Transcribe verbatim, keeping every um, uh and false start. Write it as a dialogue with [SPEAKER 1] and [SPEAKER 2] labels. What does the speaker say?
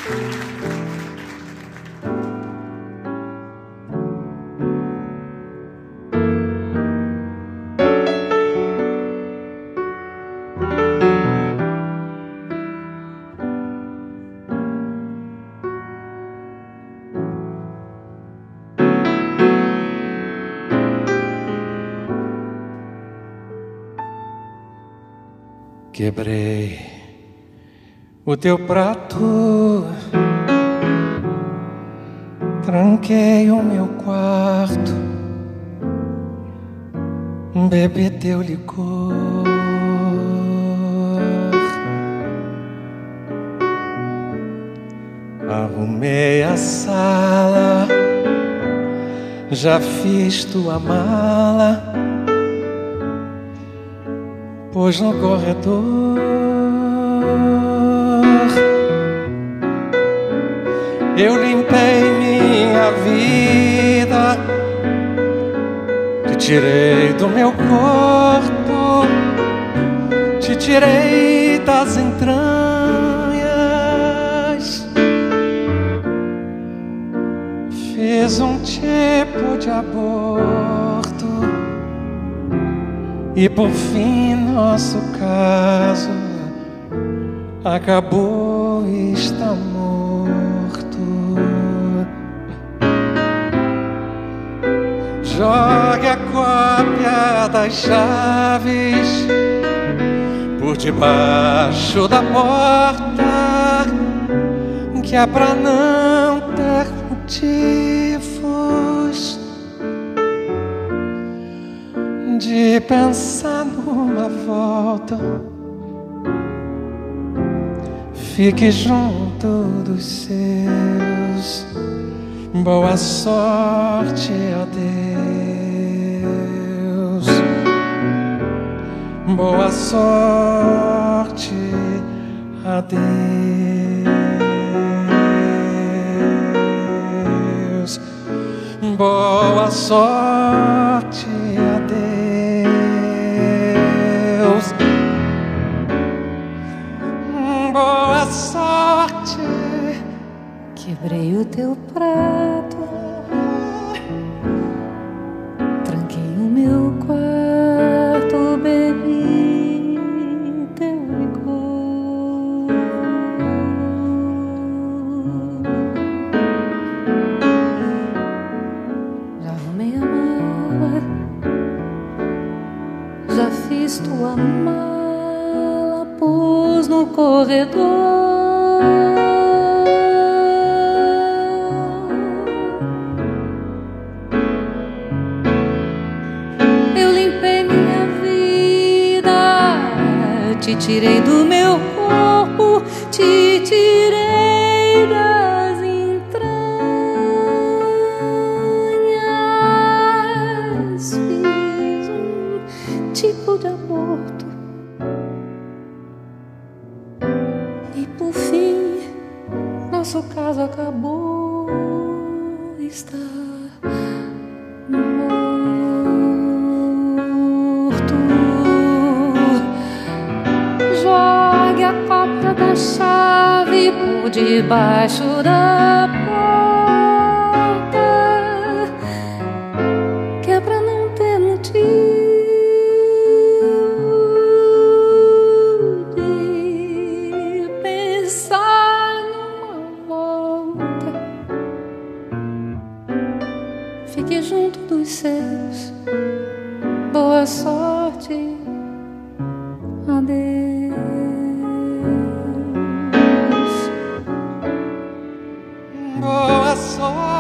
[SPEAKER 1] Quebrei o teu prato, tranquei o meu quarto, bebi teu licor. Arrumei a sala, já fiz tua mala, pôs no corredor. Eu limpei minha vida, te tirei do meu corpo, te tirei das entranhas, fiz um tipo de aborto. E por fim nosso caso acabou e está morto. Jogue a cópia das chaves por debaixo da porta, que é pra não ter motivos de pensar numa volta. Fique junto dos seus. Boa sorte, adeus. Boa sorte, adeus. Boa sorte, adeus. Boa sorte.
[SPEAKER 2] Quebrei o teu prato, tranquei o meu quarto, bebi teu licor. Já arrumei a mala, já fiz tua mala, pus no corredor. Te tirei do meu corpo, te tirei das entranhas, fiz um tipo de aborto. E por fim, nosso caso acabou, está morto. Da chave por debaixo da porta, que é pra não ter motivo de pensar numa volta. Fique junto dos seus. Boa sorte, adeus.
[SPEAKER 1] Boa sorte.